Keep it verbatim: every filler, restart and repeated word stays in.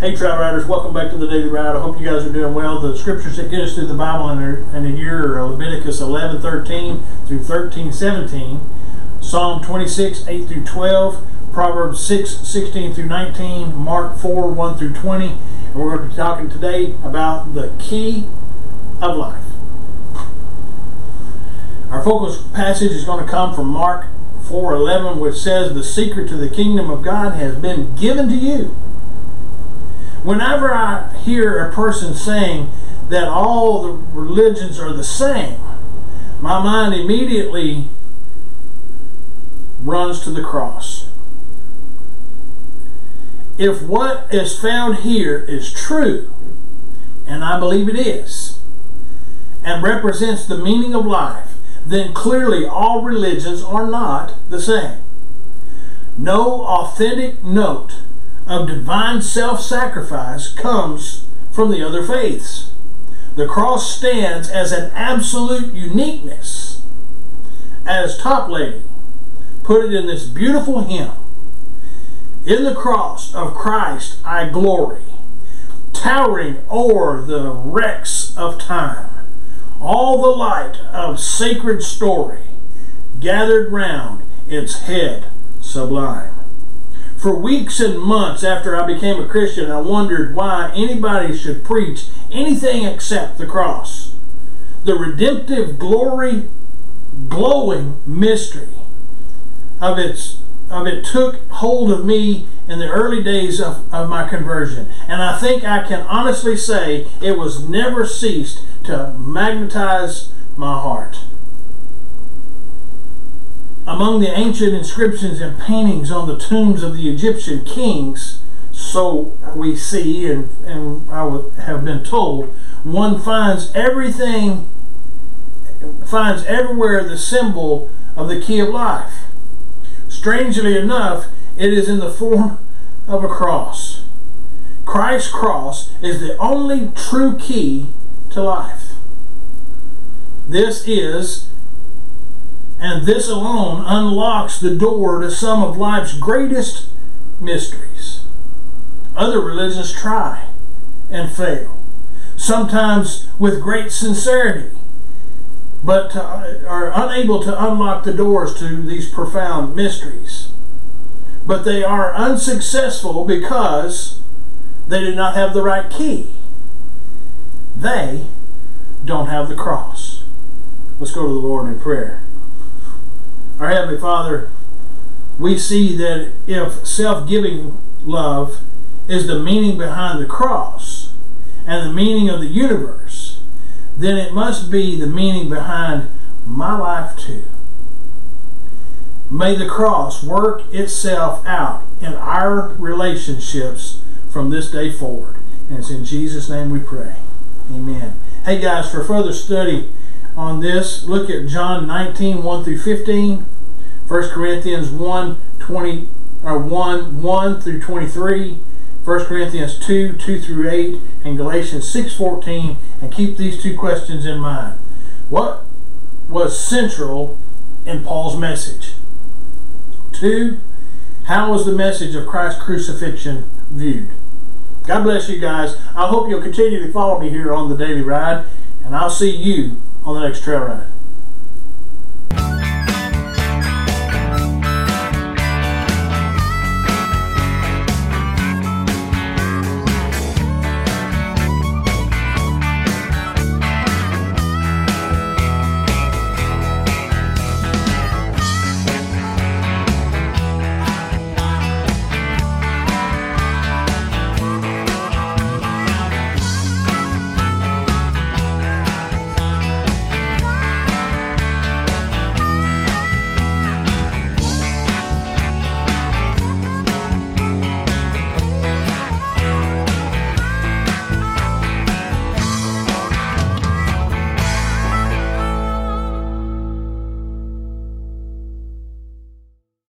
Hey Trail Riders, welcome back to the Daily Ride. I hope you guys are doing well. The scriptures that get us through the Bible in a, in a year are Leviticus eleven thirteen through thirteen seventeen, Psalm twenty-six eight through twelve, Proverbs six sixteen through nineteen, Mark four one through twenty, and we're going to be talking today about the key of life. Our focus passage is going to come from Mark four eleven, which says, "The secret to the kingdom of God has been given to you." Whenever I hear a person saying that all the religions are the same, my mind immediately runs to the cross. If what is found here is true, and I believe it is, and represents the meaning of life, then clearly all religions are not the same. No authentic note of divine self-sacrifice comes from the other faiths. The cross stands as an absolute uniqueness. As Toplady put it in this beautiful hymn, "In the cross of Christ I glory, towering o'er the wrecks of time, all the light of sacred story gathered round its head sublime." For weeks and months after I became a Christian, I wondered why anybody should preach anything except the cross. The redemptive glory, glowing mystery of its of it took hold of me in the early days of, of my conversion. And I think I can honestly say it was never ceased to magnetize my heart. Among the ancient inscriptions and paintings on the tombs of the Egyptian kings, so we see and, and I have been told, one finds everything, finds everywhere the symbol of the key of life. Strangely enough, it is in the form of a cross. Christ's cross is the only true key to life. This is And this alone unlocks the door to some of life's greatest mysteries. Other religions try and fail, sometimes with great sincerity, but uh, are unable to unlock the doors to these profound mysteries. But they are unsuccessful because they do not have the right key. They don't have the cross. Let's go to the Lord in prayer. Our Heavenly Father, we see that if self-giving love is the meaning behind the cross and the meaning of the universe, then it must be the meaning behind my life too. May the cross work itself out in our relationships from this day forward. And it's in Jesus' name we pray. Amen. Hey guys, for further study on this, look at John nineteen, one through fifteen, First Corinthians one, twenty, or one, one through twenty-three, First Corinthians two, two through eight, and Galatians six, fourteen, and keep these two questions in mind. What was central in Paul's message? Two, how was the message of Christ's crucifixion viewed? God bless you guys. I hope you'll continue to follow me here on the Daily Ride, and I'll see you on the next trail ride.